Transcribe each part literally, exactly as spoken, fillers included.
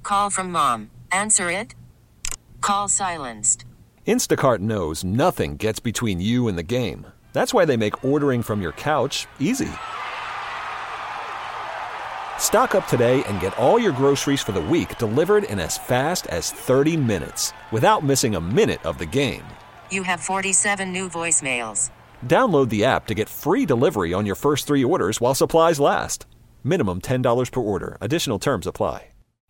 Call from mom. Answer it. Call silenced. Instacart knows nothing gets between you and the game. That's why they make ordering from your couch easy. Stock up today and get all your groceries for the week delivered in as fast as thirty minutes without missing a minute of the game. You have forty-seven new voicemails. Download the app to get free delivery on your first three orders while supplies last. Minimum ten dollars per order. Additional terms apply.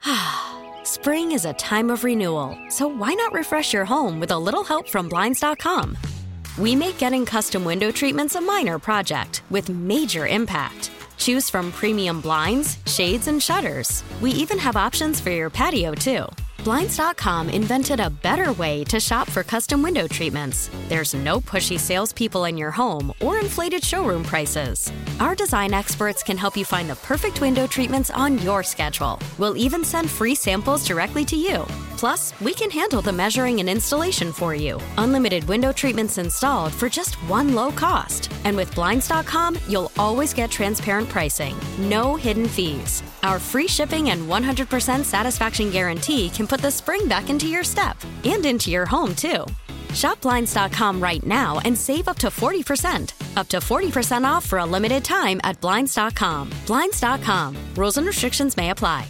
Spring is a time of renewal, so why not refresh your home with a little help from Blinds dot com? We make getting custom window treatments a minor project with major impact. Choose from premium blinds, shades, and shutters. We even have options for your patio, too. Blinds dot com invented a better way to shop for custom window treatments. There's no pushy salespeople in your home or inflated showroom prices. Our design experts can help you find the perfect window treatments on your schedule. We'll even send free samples directly to you. Plus, we can handle the measuring and installation for you. Unlimited window treatments installed for just one low cost. And with Blinds dot com, you'll always get transparent pricing. No hidden fees. Our free shipping and one hundred percent satisfaction guarantee can put the spring back into your step and into your home, too. Shop Blinds dot com right now and save up to forty percent. Up to forty percent off for a limited time at Blinds dot com. Blinds dot com. Rules and restrictions may apply.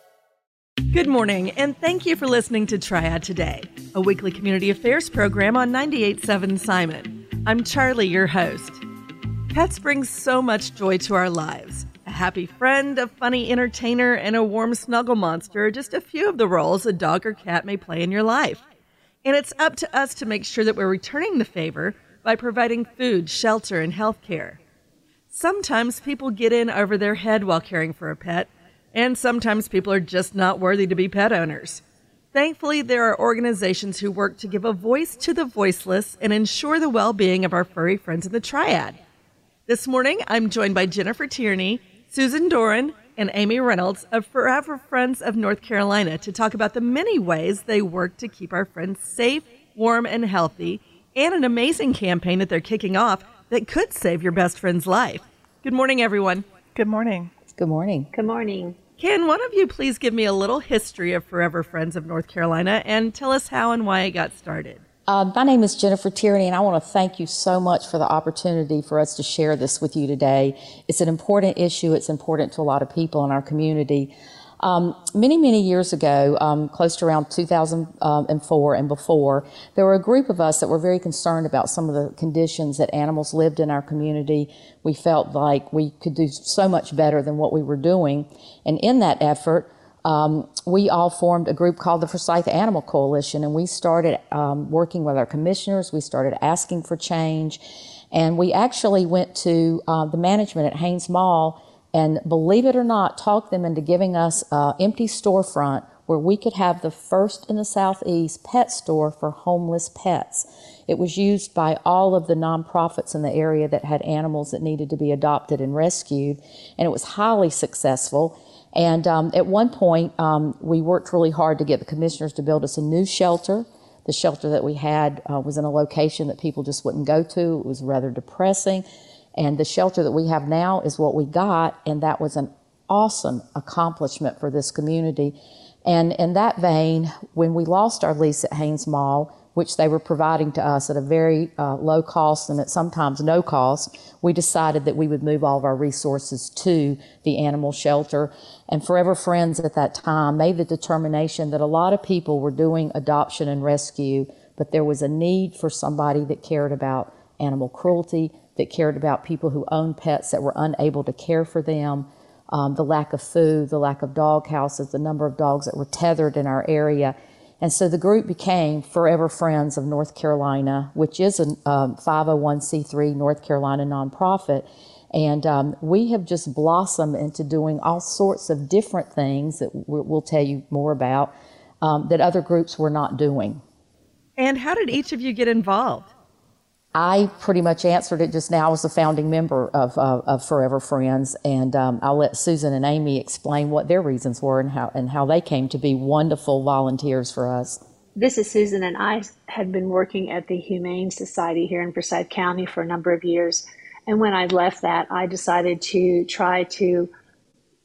Good morning, and thank you for listening to Triad Today, a weekly community affairs program on ninety-eight point seven Simon. I'm Charlie, your host. Pets bring so much joy to our lives. A happy friend, a funny entertainer, and a warm snuggle monster are just a few of the roles a dog or cat may play in your life. And it's up to us to make sure that we're returning the favor by providing food, shelter, and health care. Sometimes people get in over their head while caring for a pet, and sometimes people are just not worthy to be pet owners. Thankfully, there are organizations who work to give a voice to the voiceless and ensure the well-being of our furry friends in the Triad. This morning, I'm joined by Jennifer Tierney, Susan Doran, and Amy Reynolds of Forever Friends of North Carolina to talk about the many ways they work to keep our friends safe, warm, and healthy, and an amazing campaign that they're kicking off that could save your best friend's life. Good morning, everyone. Good morning. Good morning. Good morning. Can one of you please give me a little history of Forever Friends of North Carolina and tell us how and why it got started? Uh, my name is Jennifer Tierney, and I want to thank you so much for the opportunity for us to share this with you today. It's an important issue. It's important to a lot of people in our community. Um, many, many years ago, um, close to around two thousand four and before, there were a group of us that were very concerned about some of the conditions that animals lived in our community. We felt like we could do so much better than what we were doing. And in that effort, um, we all formed a group called the Forsyth Animal Coalition, and we started um, working with our commissioners. We started asking for change, and we actually went to uh, the management at Haynes Mall and, believe it or not, talked them into giving us an empty storefront where we could have the first in the Southeast pet store for homeless pets. It was used by all of the nonprofits in the area that had animals that needed to be adopted and rescued, and it was highly successful. And um, at one point, um, we worked really hard to get the commissioners to build us a new shelter. The shelter that we had uh, was in a location that people just wouldn't go to. It was rather depressing. And the shelter that we have now is what we got, and that was an awesome accomplishment for this community. And in that vein, when we lost our lease at Haynes Mall, which they were providing to us at a very uh, low cost and at sometimes no cost, we decided that we would move all of our resources to the animal shelter. And Forever Friends at that time made the determination that a lot of people were doing adoption and rescue, but there was a need for somebody that cared about animal cruelty, that cared about people who owned pets that were unable to care for them, um, the lack of food, the lack of dog houses, the number of dogs that were tethered in our area. And so the group became Forever Friends of North Carolina, which is a um, five oh one c three North Carolina nonprofit. And um, we have just blossomed into doing all sorts of different things that we'll tell you more about um, that other groups were not doing. And how did each of you get involved? I pretty much answered it just now. I was a founding member of, uh, of Forever Friends, and um, I'll let Susan and Amy explain what their reasons were and how and how they came to be wonderful volunteers for us. This is Susan, and I had been working at the Humane Society here in Forsyth County for a number of years. And when I left that, I decided to try to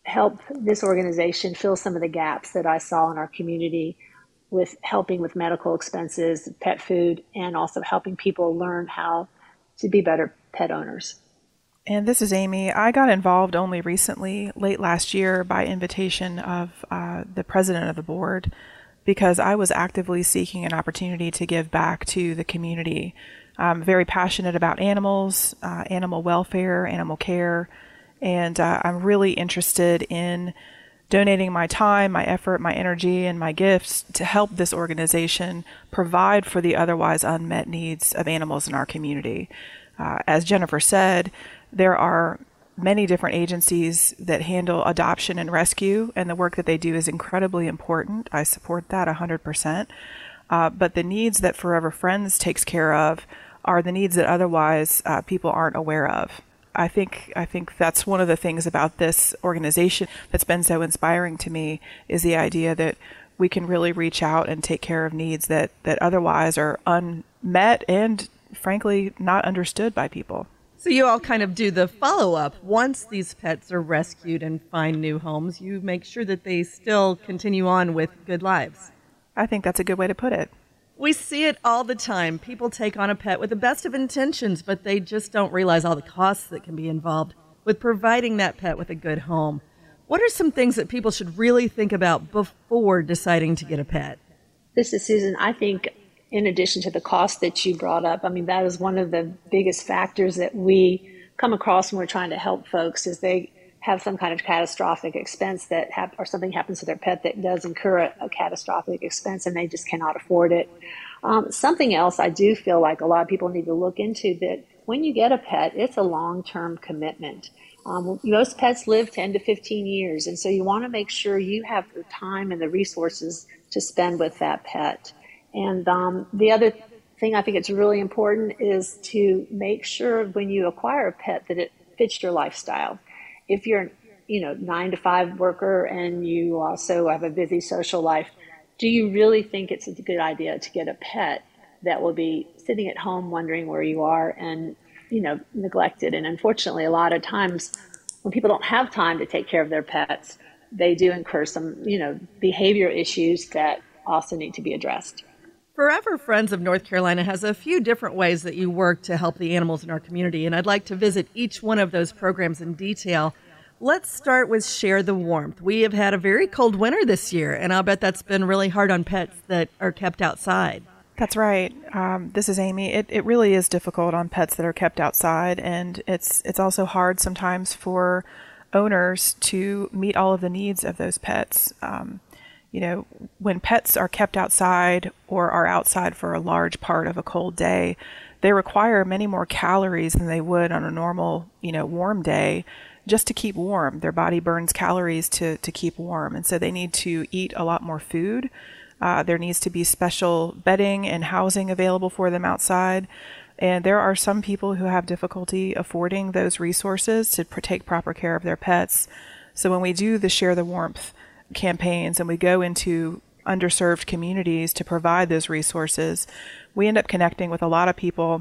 help this organization fill some of the gaps that I saw in our community with helping with medical expenses, pet food, and also helping people learn how to be better pet owners. And this is Amy. I got involved only recently, late last year, by invitation of uh, the president of the board, because I was actively seeking an opportunity to give back to the community. I'm very passionate about animals, uh, animal welfare, animal care, and uh, I'm really interested in donating my time, my effort, my energy, and my gifts to help this organization provide for the otherwise unmet needs of animals in our community. Uh, as Jennifer said, there are many different agencies that handle adoption and rescue, and the work that they do is incredibly important. I support that one hundred percent. Uh, but the needs that Forever Friends takes care of are the needs that otherwise uh, people aren't aware of. I think I think that's one of the things about this organization that's been so inspiring to me, is the idea that we can really reach out and take care of needs that, that otherwise are unmet and, frankly, not understood by people. So you all kind of do the follow-up. Once these pets are rescued and find new homes, you make sure that they still continue on with good lives. I think that's a good way to put it. We see it all the time. People take on a pet with the best of intentions, but they just don't realize all the costs that can be involved with providing that pet with a good home. What are some things that people should really think about before deciding to get a pet? This is Susan. I think in addition to the cost that you brought up, I mean, that is one of the biggest factors that we come across when we're trying to help folks, is they have some kind of catastrophic expense that have, or something happens to their pet that does incur a, a catastrophic expense, and they just cannot afford it. Um, something else I do feel like a lot of people need to look into, that when you get a pet, it's a long-term commitment. Um, most pets live ten to fifteen years, and so you want to make sure you have the time and the resources to spend with that pet. And um, the other thing I think it's really important is to make sure when you acquire a pet that it fits your lifestyle. If you're, you know, nine to five worker and you also have a busy social life, do you really think it's a good idea to get a pet that will be sitting at home wondering where you are and, you know, neglected? And unfortunately, a lot of times when people don't have time to take care of their pets, they do incur some, you know, behavior issues that also need to be addressed. Forever Friends of North Carolina has a few different ways that you work to help the animals in our community, and I'd like to visit each one of those programs in detail. Let's start with Share the Warmth. We have had a very cold winter this year, and I'll bet that's been really hard on pets that are kept outside. That's right. Um, this is Amy. It, it really is difficult on pets that are kept outside, and it's it's also hard sometimes for owners to meet all of the needs of those pets. Um, You know, when pets are kept outside or are outside for a large part of a cold day, they require many more calories than they would on a normal, you know, warm day just to keep warm. Their body burns calories to, to keep warm. And so they need to eat a lot more food. Uh, there needs to be special bedding and housing available for them outside. And there are some people who have difficulty affording those resources to take proper care of their pets. So when we do the Share the Warmth campaigns and we go into underserved communities to provide those resources, we end up connecting with a lot of people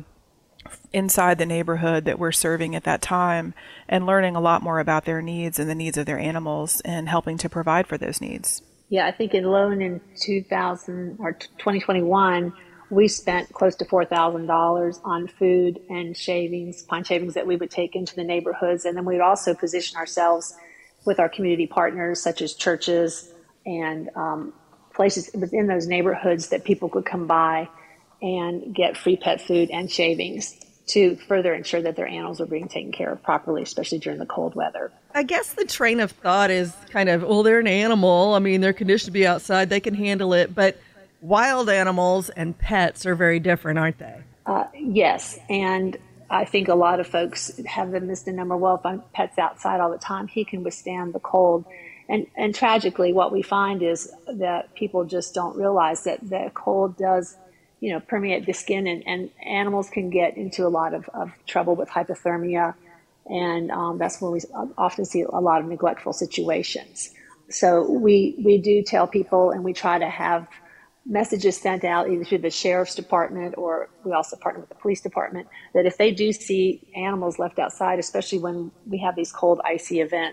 inside the neighborhood that we're serving at that time and learning a lot more about their needs and the needs of their animals and helping to provide for those needs. Yeah, I think alone in two thousand or twenty twenty-one, we spent close to four thousand dollars on food and shavings, pine shavings that we would take into the neighborhoods. And then we would also position ourselves with our community partners, such as churches and um, places within those neighborhoods that people could come by and get free pet food and shavings to further ensure that their animals are being taken care of properly, especially during the cold weather. I guess the train of thought is kind of, well, they're an animal. I mean, they're conditioned to be outside. They can handle it. But wild animals and pets are very different, aren't they? Uh, yes. And I think a lot of folks have the misnomer, well, if my pet's outside all the time, he can withstand the cold. And and tragically, what we find is that people just don't realize that the cold does, you know, permeate the skin, and, and animals can get into a lot of, of trouble with hypothermia. And um, that's when we often see a lot of neglectful situations. So we, we do tell people, and we try to have messages sent out either through the sheriff's department, or we also partner with the police department, that if they do see animals left outside, especially when we have these cold, icy events,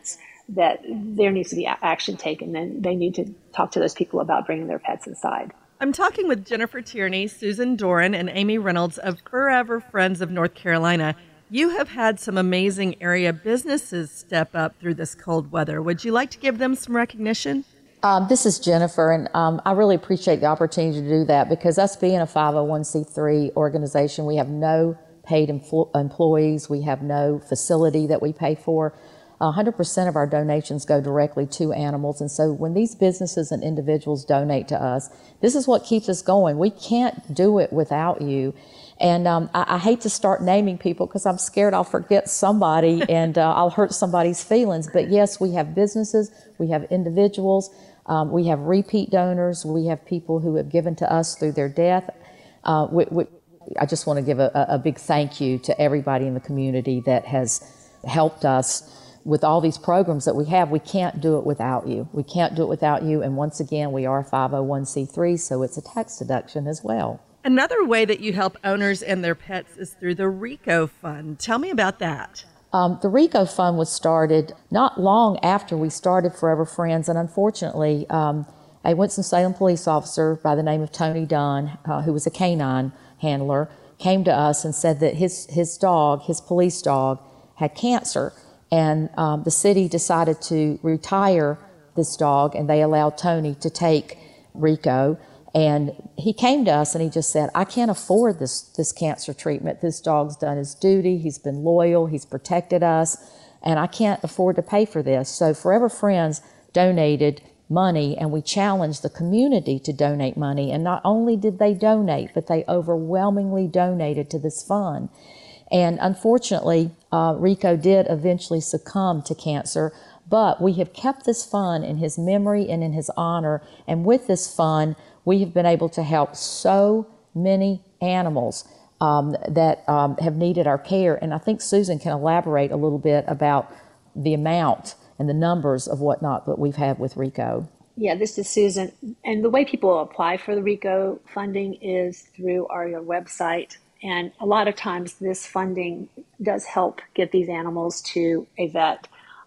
that there needs to be action taken, and they need to talk to those people about bringing their pets inside. I'm talking with Jennifer Tierney, Susan Doran, and Amy Reynolds of Forever Friends of North Carolina. You have had some amazing area businesses step up through this cold weather. Would you like to give them some recognition? Um, this is Jennifer, and um, I really appreciate the opportunity to do that, because us being a five oh one c three organization, we have no paid empl- employees, we have no facility that we pay for. one hundred percent of our donations go directly to animals. And so when these businesses and individuals donate to us, this is what keeps us going. We can't do it without you. And um, I, I hate to start naming people because I'm scared I'll forget somebody and uh, I'll hurt somebody's feelings. But yes, we have businesses, we have individuals, um, we have repeat donors, we have people who have given to us through their death. Uh, we, we, I just want to give a, a big thank you to everybody in the community that has helped us with all these programs that we have. We can't do it without you. We can't do it without you. And once again, we are five oh one c three, so it's a tax deduction as well. Another way that you help owners and their pets is through the RICO Fund. Tell me about that. Um, the RICO Fund was started not long after we started Forever Friends, and unfortunately, um, a Winston-Salem police officer by the name of Tony Dunn, uh, who was a canine handler, came to us and said that his, his dog, his police dog, had cancer. And um, the city decided to retire this dog, and they allowed Tony to take Rico. And he came to us and he just said, I can't afford this, this cancer treatment. This dog's done his duty. He's been loyal. He's protected us. And I can't afford to pay for this. So Forever Friends donated money, and we challenged the community to donate money. And not only did they donate, but they overwhelmingly donated to this fund. And unfortunately, uh, Rico did eventually succumb to cancer, but we have kept this fund in his memory and in his honor. And with this fund, we have been able to help so many animals um, that um, have needed our care. And I think Susan can elaborate a little bit about the amount and the numbers of whatnot that we've had with Rico. Yeah, this is Susan. And the way people apply for the RICO funding is through our website. And a lot of times this funding does help get these animals to a vet.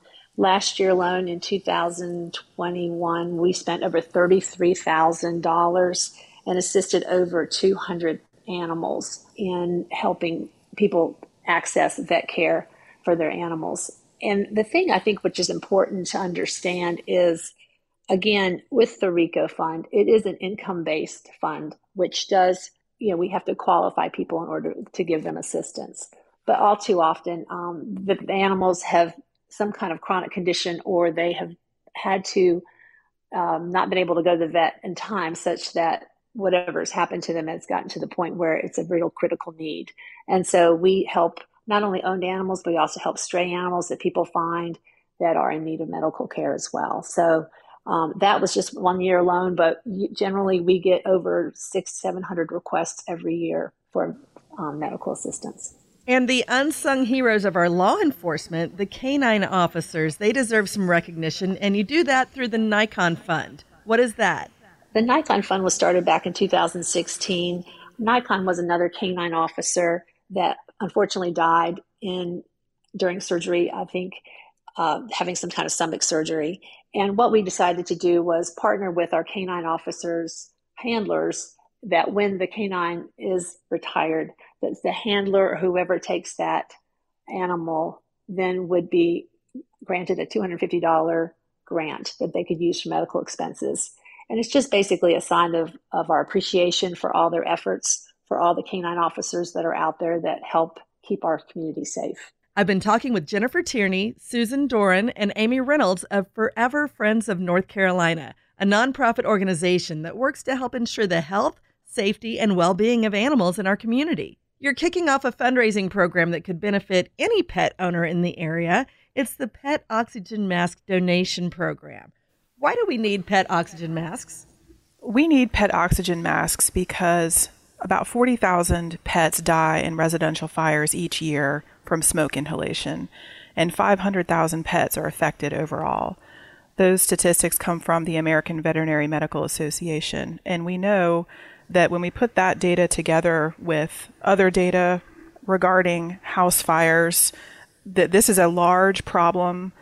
Last year alone, in two thousand twenty-one, we spent over thirty-three thousand dollars and assisted over two hundred animals in helping people access vet care for their animals. And the thing I think which is important to understand is, again, with the RICO fund, it is an income-based fund, which does, you know, we have to qualify people in order to give them assistance. But all too often, um, the animals have some kind of chronic condition, or they have had to um, not been able to go to the vet in time, such that whatever has happened to them has gotten to the point where it's a real critical need. And so we help not only owned animals, but we also help stray animals that people find that are in need of medical care as well. So um, that was just one year alone, but generally we get over six, seven hundred requests every year for um, medical assistance. And the unsung heroes of our law enforcement, the canine officers, they deserve some recognition, and you do that through the Nikon Fund. What is that? The Nikon Fund was started back in two thousand sixteen. Nikon was another canine officer that unfortunately died in during surgery, I think, uh, having some kind of stomach surgery. And what we decided to do was partner with our canine officers, handlers, that when the canine is retired, that the handler or whoever takes that animal then would be granted a two hundred fifty dollars grant that they could use for medical expenses. And it's just basically a sign of, of our appreciation for all their efforts, for all the canine officers that are out there that help keep our community safe. I've been talking with Jennifer Tierney, Susan Doran, and Amy Reynolds of Forever Friends of North Carolina, a nonprofit organization that works to help ensure the health, safety, and well-being of animals in our community. You're kicking off a fundraising program that could benefit any pet owner in the area. It's the Pet Oxygen Mask Donation Program. Why do we need pet oxygen masks? We need pet oxygen masks because about forty thousand pets die in residential fires each year from smoke inhalation, and five hundred thousand pets are affected overall. Those statistics come from the American Veterinary Medical Association, and we know that when we put that data together with other data regarding house fires, that this is a large problem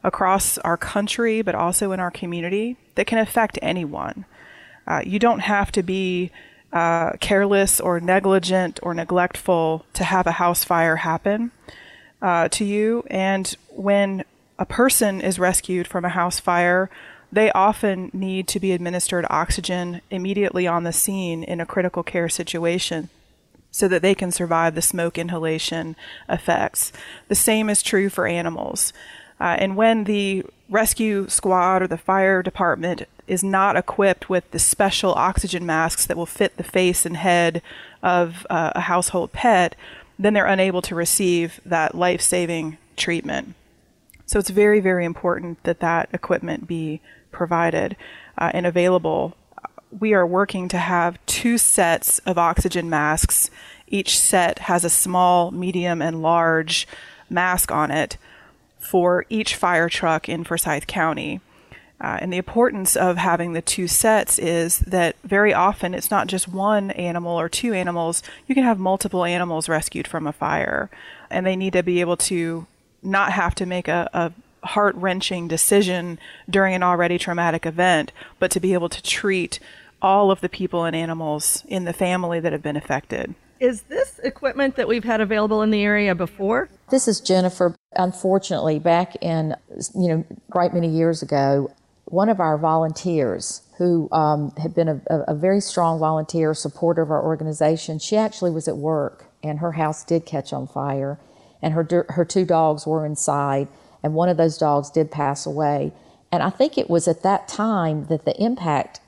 across our country, but also in our community that can affect anyone. Uh, you don't have to be uh, careless or negligent or neglectful to have a house fire happen uh, to you. And when a person is rescued from a house fire, they often need to be administered oxygen immediately on the scene in a critical care situation so that they can survive the smoke inhalation effects. The same is true for animals. Uh, and when the rescue squad or the fire department is not equipped with the special oxygen masks that will fit the face and head of uh, a household pet, then they're unable to receive that life-saving treatment. So it's very, very important that that equipment be provided uh, and available. We are working to have two sets of oxygen masks. Each set has a small, medium, and large mask on it for each fire truck in Forsyth County. Uh, and the importance of having the two sets is that very often it's not just one animal or two animals. You can have multiple animals rescued from a fire, and they need to be able to not have to make a, a heart-wrenching decision during an already traumatic event, but to be able to treat all of the people and animals in the family that have been affected. Is this equipment that we've had available in the area before? This is Jennifer. Unfortunately, back in, you know, quite many years ago, one of our volunteers who um, had been a, a very strong volunteer, supporter of our organization, she actually was at work and her house did catch on fire and her her two dogs were inside and one of those dogs did pass away. And I think it was at that time that the impact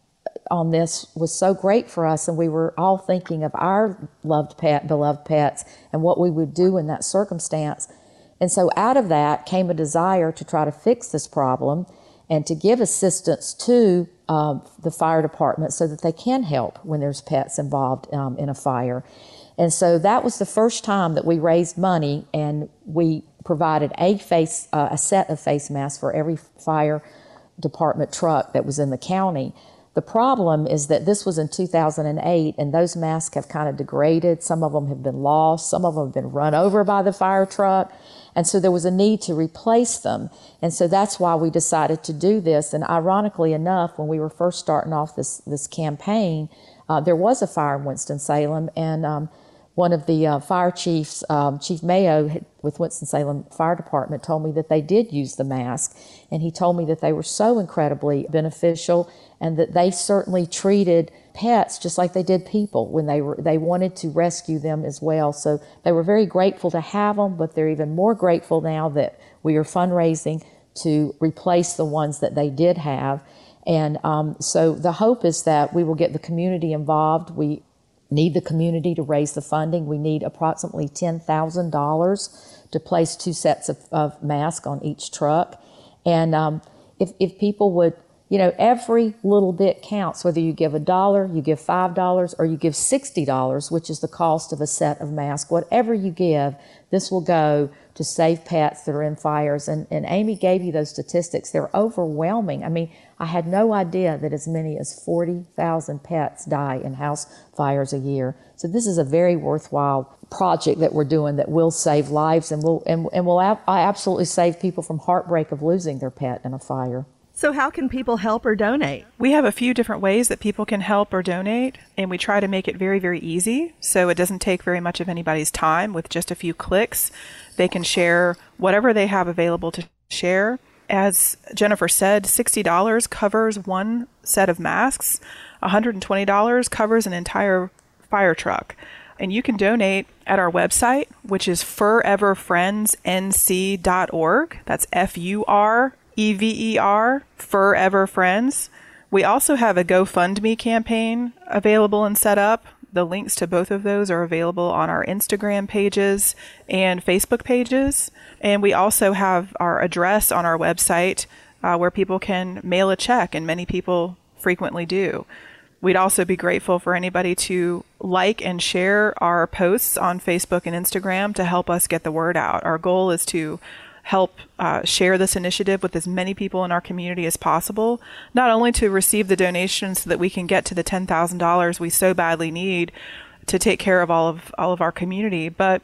on this was so great for us, and we were all thinking of our loved pet, beloved pets, and what we would do in that circumstance. And so out of that came a desire to try to fix this problem and to give assistance to um, the fire department so that they can help when there's pets involved um, in a fire. And so that was the first time that we raised money, and we provided a face, uh, a set of face masks for every fire department truck that was in the county. The problem is that this was in two thousand eight, and those masks have kind of degraded. Some of them have been lost. Some of them have been run over by the fire truck. And so there was a need to replace them. And so that's why we decided to do this. And ironically enough, when we were first starting off this, this campaign, uh, there was a fire in Winston-Salem, and um, one of the uh, fire chiefs, um, Chief Mayo had, with Winston-Salem Fire Department, told me that they did use the mask. And he told me that they were so incredibly beneficial and that they certainly treated pets just like they did people when they were they wanted to rescue them as well. So they were very grateful to have them, but they're even more grateful now that we are fundraising to replace the ones that they did have. And um, so the hope is that we will get the community involved. We need the community to raise the funding. We need approximately ten thousand dollars to place two sets of, of masks on each truck. And um, if, if people would, you know, every little bit counts, whether you give a dollar, you give five dollars, or you give sixty dollars, which is the cost of a set of masks. Whatever you give, this will go to save pets that are in fires. And, and Amy gave you those statistics. They're overwhelming. I mean, I had no idea that as many as forty thousand pets die in house fires a year. So this is a very worthwhile project that we're doing that will save lives and will and, and will ab- absolutely save people from heartbreak of losing their pet in a fire. So how can people help or donate? We have a few different ways that people can help or donate, and we try to make it very, very easy. So it doesn't take very much of anybody's time. With just a few clicks, they can share whatever they have available to share. As Jennifer said, sixty dollars covers one set of masks. one hundred twenty dollars covers an entire fire truck. And you can donate at our website, which is forever friends n c dot org. That's F U R E V E R, Forever Friends. We also have a GoFundMe campaign available and set up. The links to both of those are available on our Instagram pages and Facebook pages. And we also have our address on our website uh, where people can mail a check, and many people frequently do. We'd also be grateful for anybody to like and share our posts on Facebook and Instagram to help us get the word out. Our goal is to help uh, share this initiative with as many people in our community as possible, not only to receive the donations so that we can get to the ten thousand dollars we so badly need to take care of all of all of our community, but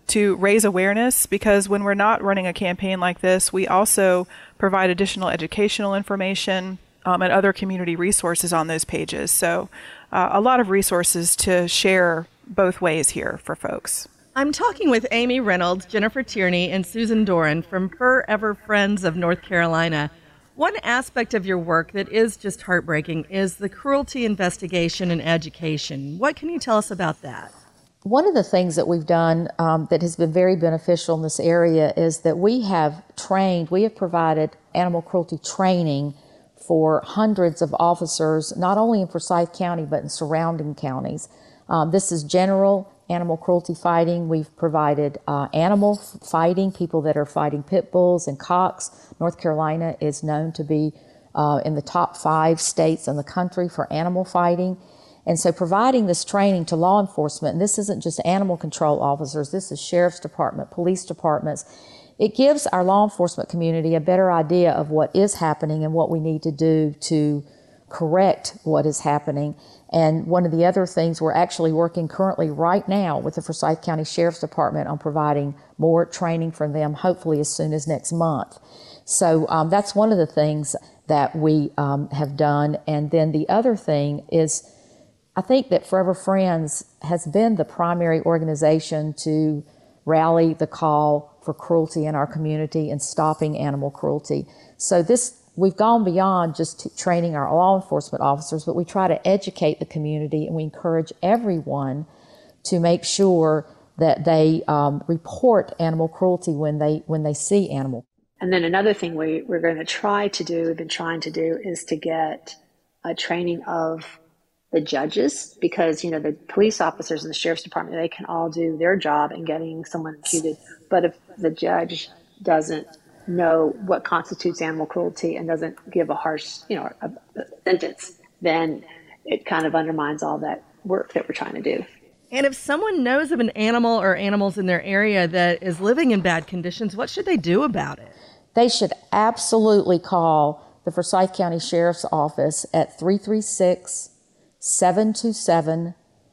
to raise awareness, because when we're not running a campaign like this, we also provide additional educational information um, and other community resources on those pages. So uh, a lot of resources to share both ways here for folks. I'm talking with Amy Reynolds, Jennifer Tierney, and Susan Doran from Forever Friends of North Carolina. One aspect of your work that is just heartbreaking is the cruelty investigation and education. What can you tell us about that? One of the things that we've done um, that has been very beneficial in this area is that we have trained, we have provided animal cruelty training for hundreds of officers, not only in Forsyth County, but in surrounding counties. Um, this is general animal cruelty fighting. We've provided uh, animal fighting, people that are fighting pit bulls and cocks. North Carolina is known to be uh, in the top five states in the country for animal fighting. And so providing this training to law enforcement, and this isn't just animal control officers, this is sheriff's department, police departments, it gives our law enforcement community a better idea of what is happening and what we need to do to correct what is happening. And one of the other things, we're actually working currently right now with the Forsyth County Sheriff's Department on providing more training for them, hopefully as soon as next month. So um, that's one of the things that we um, have done. And then the other thing is, I think that Forever Friends has been the primary organization to rally the call for cruelty in our community and stopping animal cruelty. So this, we've gone beyond just t- training our law enforcement officers, but we try to educate the community, and we encourage everyone to make sure that they um, report animal cruelty when they when they see animal. And then another thing we, we're going to try to do, we've been trying to do, is to get a training of the judges, because, you know, the police officers in the sheriff's department, they can all do their job in getting someone imputed. But if the judge doesn't know what constitutes animal cruelty and doesn't give a harsh, you know, a, a sentence, then it kind of undermines all that work that we're trying to do. And if someone knows of an animal or animals in their area that is living in bad conditions, what should they do about it? They should absolutely call the Forsyth County Sheriff's Office at three three six, seven two seven,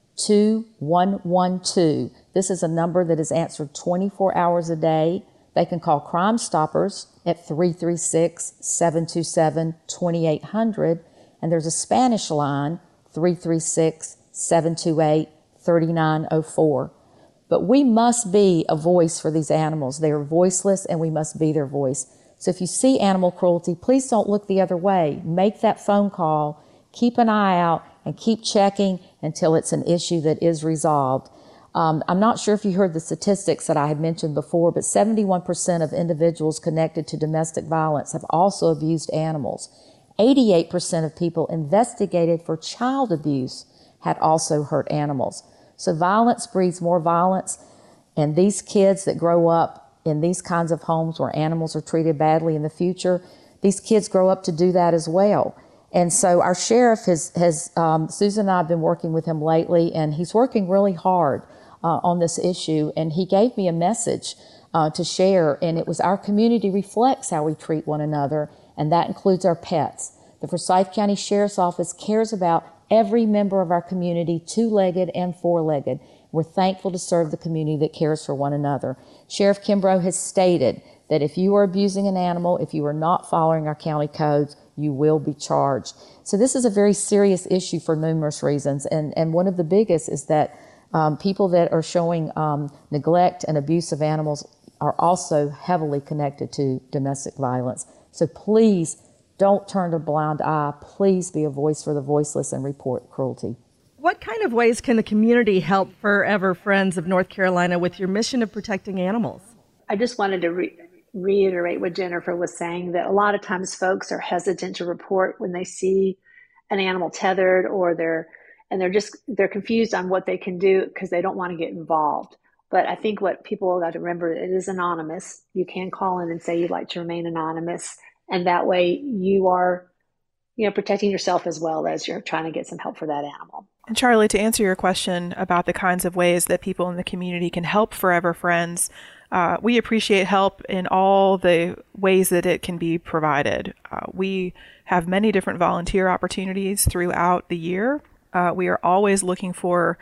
two one one two. This is a number that is answered twenty-four hours a day. They can call Crime Stoppers at three three six, seven two seven, two eight zero zero. And there's a Spanish line, three three six, seven two eight, three nine zero four. But we must be a voice for these animals. They are voiceless, and we must be their voice. So if you see animal cruelty, please don't look the other way. Make that phone call, keep an eye out, and keep checking until it's an issue that is resolved. Um, I'm not sure if you heard the statistics that I had mentioned before, but seventy-one percent of individuals connected to domestic violence have also abused animals. eighty-eight percent of people investigated for child abuse had also hurt animals. So violence breeds more violence, and these kids that grow up in these kinds of homes where animals are treated badly in the future, these kids grow up to do that as well. And so our sheriff has, has um, Susan and I have been working with him lately, and he's working really hard uh, on this issue. And he gave me a message uh, to share, and it was, our community reflects how we treat one another, and that includes our pets. The Forsyth County Sheriff's Office cares about every member of our community, two-legged and four-legged. We're thankful to serve the community that cares for one another. Sheriff Kimbrough has stated that if you are abusing an animal, if you are not following our county codes, you will be charged. So this is a very serious issue for numerous reasons, and, and one of the biggest is that um, people that are showing um, neglect and abuse of animals are also heavily connected to domestic violence. So please don't turn a blind eye. Please be a voice for the voiceless and report cruelty. What kind of ways can the community help Forever Friends of North Carolina with your mission of protecting animals? I just wanted to re- reiterate what Jennifer was saying, that a lot of times folks are hesitant to report when they see an animal tethered, or they're and they're just they're confused on what they can do because they don't want to get involved. But I think what people got to remember, it is anonymous. You can call in and say you'd like to remain anonymous, and that way you are, you know, protecting yourself as well as you're trying to get some help for that animal. And Charlie, to answer your question about the kinds of ways that people in the community can help Forever Friends, uh, we appreciate help in all the ways that it can be provided. Uh, we have many different volunteer opportunities throughout the year. Uh, we are always looking for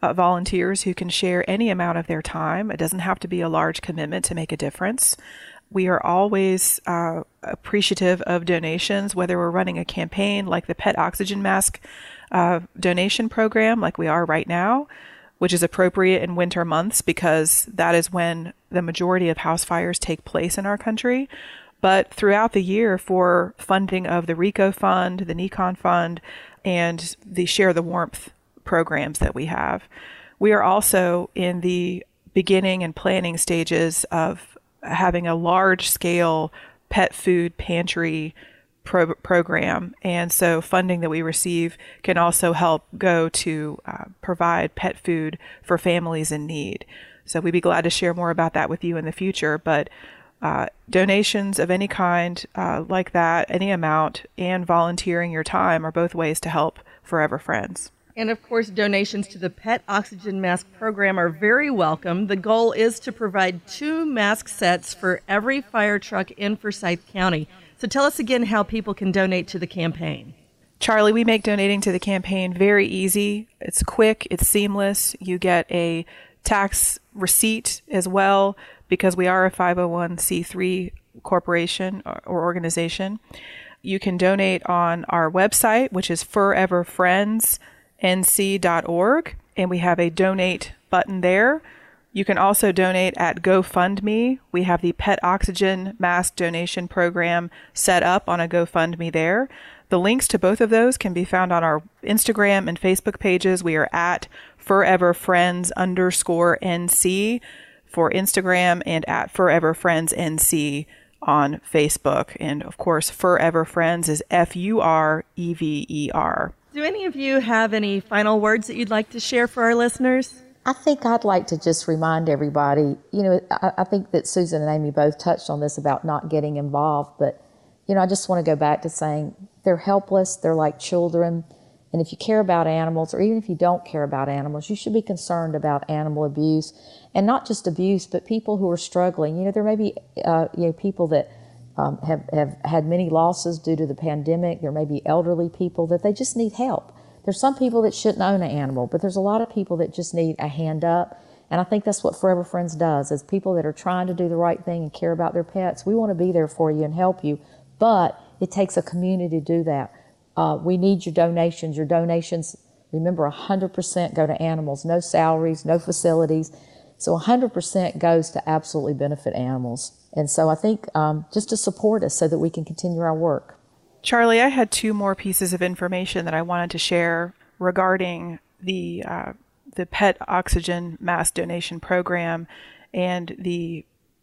uh, volunteers who can share any amount of their time. It doesn't have to be a large commitment to make a difference. We are always uh, appreciative of donations, whether we're running a campaign like the Pet Oxygen Mask uh, donation program, like we are right now, which is appropriate in winter months because that is when the majority of house fires take place in our country. But throughout the year, for funding of the RICO Fund, the Nikon Fund, and the Share the Warmth programs that we have, we are also in the beginning and planning stages of having a large-scale pet food pantry pro- program. And so funding that we receive can also help go to uh, provide pet food for families in need. So we'd be glad to share more about that with you in the future. But uh, donations of any kind uh, like that, any amount, and volunteering your time are both ways to help Forever Friends. And of course, donations to the Pet Oxygen Mask program are very welcome. The goal is to provide two mask sets for every fire truck in Forsyth County. So tell us again how people can donate to the campaign. Charlie, we make donating to the campaign very easy. It's quick, it's seamless. You get a tax receipt as well because we are a five oh one c three corporation or organization. You can donate on our website, which is forever friends n c dot org, and we have a donate button there. You can also donate at GoFundMe. We have the Pet Oxygen Mask Donation Program set up on a GoFundMe there. The links to both of those can be found on our Instagram and Facebook pages. We are at Forever Friends underscore NC for Instagram and at Forever Friends N C on Facebook. And of course, Forever Friends is F U R E V E R. Do any of you have any final words that you'd like to share for our listeners? I think I'd like to just remind everybody, you know, I, I think that Susan and Amy both touched on this about not getting involved, but, you know, I just want to go back to saying they're helpless, they're like children, and if you care about animals, or even if you don't care about animals, you should be concerned about animal abuse, and not just abuse, but people who are struggling. You know, there may be, uh, you know, people that Um, have, have had many losses due to the pandemic. There may be elderly people that they just need help. There's some people that shouldn't own an animal, but there's a lot of people that just need a hand up. And I think that's what Forever Friends does, is people that are trying to do the right thing and care about their pets. We want to be there for you and help you, but it takes a community to do that. Uh, we need your donations. Your donations, remember, one hundred percent go to animals, no salaries, no facilities. So one hundred percent goes to absolutely benefit animals. And so I think um, just to support us so that we can continue our work. Charlie, I had two more pieces of information that I wanted to share regarding the uh, the Pet Oxygen Mask Donation Program and the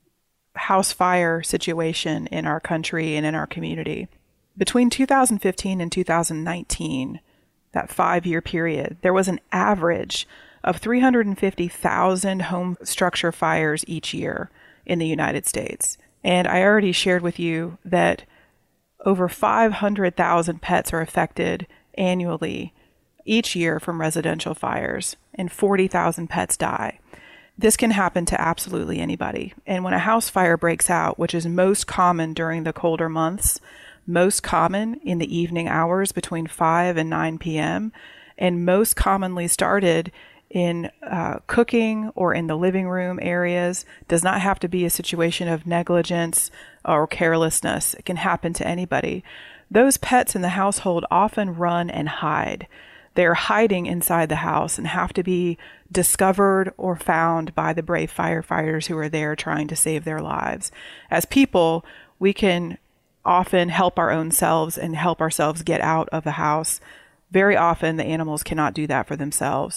house fire situation in our country and in our community. Between two thousand fifteen and two thousand nineteen, that five-year period, there was an average of three hundred fifty thousand home structure fires each year in the United States. And I already shared with you that over five hundred thousand pets are affected annually each year from residential fires, and forty thousand pets die. This can happen to absolutely anybody. And when a house fire breaks out, which is most common during the colder months, most common in the evening hours between five and nine p.m., and most commonly started in uh, cooking or in the living room areas, does not have to be a situation of negligence or carelessness. It can happen to anybody. Those pets in the household often run and hide. They're hiding inside the house and have to be discovered or found by the brave firefighters who are there trying to save their lives. As people, we can often help our own selves and help ourselves get out of the house. Very often, the animals cannot do that for themselves.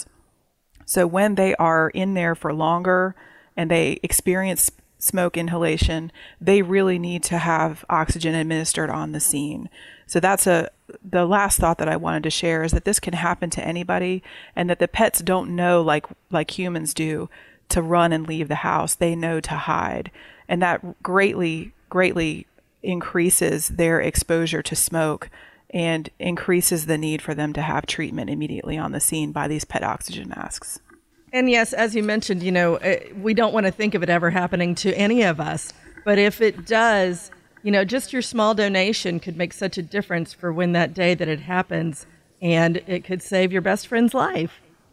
So when they are in there for longer and they experience smoke inhalation, they really need to have oxygen administered on the scene. So that's a the last thought that I wanted to share, is that this can happen to anybody, and that the pets don't know, like like humans do, to run and leave the house. They know to hide. And that greatly, greatly increases their exposure to smoke and increases the need for them to have treatment immediately on the scene by these pet oxygen masks. And yes, as you mentioned, you know, we don't want to think of it ever happening to any of us. But if it does, you know, just your small donation could make such a difference for when that day that it happens, and it could save your best friend's life.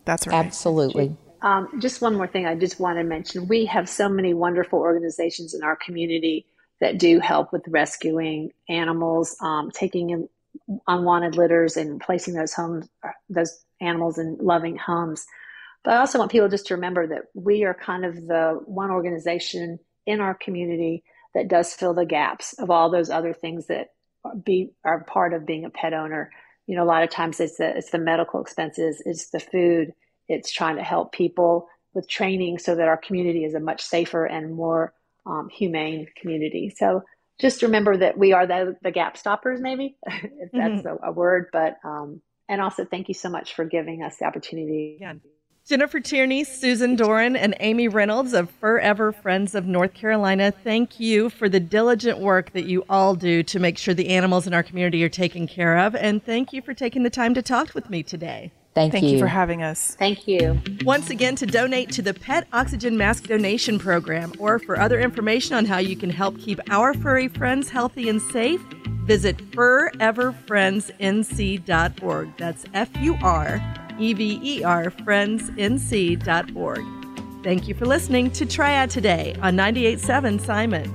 That's right. Absolutely. Um, just one more thing I just want to mention. We have so many wonderful organizations in our community that do help with rescuing animals, um, taking in unwanted litters and placing those homes, those animals in loving homes. But I also want people just to remember that we are kind of the one organization in our community that does fill the gaps of all those other things that be are part of being a pet owner. You know, a lot of times it's the, it's the medical expenses, it's the food, it's trying to help people with training so that our community is a much safer and more um, humane community. So just remember that we are the, the gap stoppers, maybe, if that's mm-hmm. a, a word. But um, and also thank you so much for giving us the opportunity. Yeah. Jennifer Tierney, Susan Doran, and Amy Reynolds of Forever Friends of North Carolina, thank you for the diligent work that you all do to make sure the animals in our community are taken care of. And thank you for taking the time to talk with me today. Thank, Thank you. you for having us. Thank you. Once again, to donate to the Pet Oxygen Mask Donation Program or for other information on how you can help keep our furry friends healthy and safe, visit forever friends n c dot org. That's F U R E V E R, friends n c dot org. Thank you for listening to Triad Today on ninety-eight point seven Simon.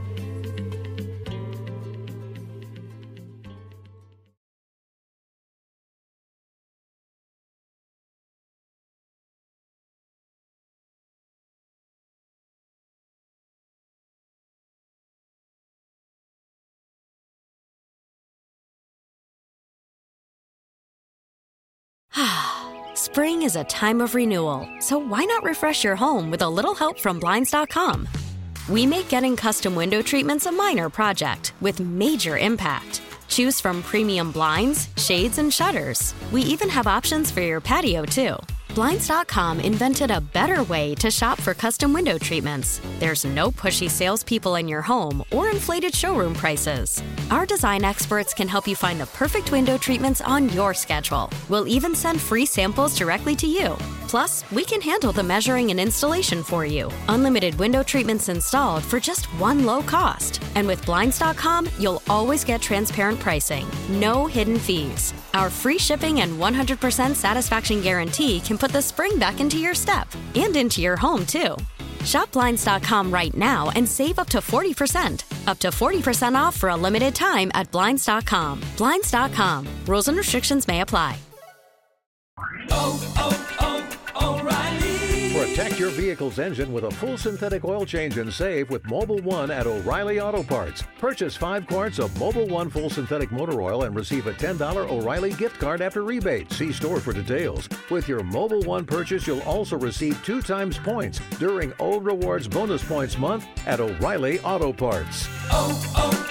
Spring is a time of renewal, so why not refresh your home with a little help from Blinds dot com? We make getting custom window treatments a minor project with major impact. Choose from premium blinds, shades, and shutters. We even have options for your patio, too. Blinds dot com invented a better way to shop for custom window treatments. There's no pushy salespeople in your home or inflated showroom prices. Our design experts can help you find the perfect window treatments on your schedule. We'll even send free samples directly to you. Plus, we can handle the measuring and installation for you. Unlimited window treatments installed for just one low cost. And with Blinds dot com, you'll always get transparent pricing. No hidden fees. Our free shipping and one hundred percent satisfaction guarantee can put the spring back into your step and into your home, too. Shop Blinds dot com right now and save up to forty percent. Up to forty percent off for a limited time at Blinds dot com. Blinds dot com. Rules and restrictions may apply. Oh, oh, oh, O'Reilly. Protect your vehicle's engine with a full synthetic oil change and save with Mobil one at O'Reilly Auto Parts. Purchase five quarts of Mobil one full synthetic motor oil and receive a ten dollars O'Reilly gift card after rebate. See store for details. With your Mobil one purchase, you'll also receive two times points during O Rewards Bonus Points Month at O'Reilly Auto Parts. Oh,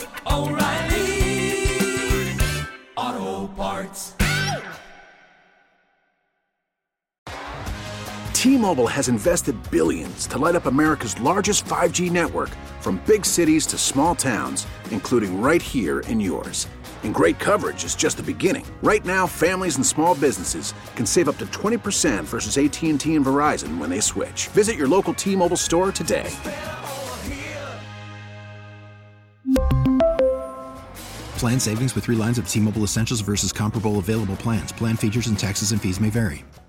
oh, oh, O'Reilly Auto Parts. T-Mobile has invested billions to light up America's largest five G network, from big cities to small towns, including right here in yours. And great coverage is just the beginning. Right now, families and small businesses can save up to twenty percent versus A T and T and Verizon when they switch. Visit your local T-Mobile store today. Plan savings with three lines of T-Mobile Essentials versus comparable available plans. Plan features and taxes and fees may vary.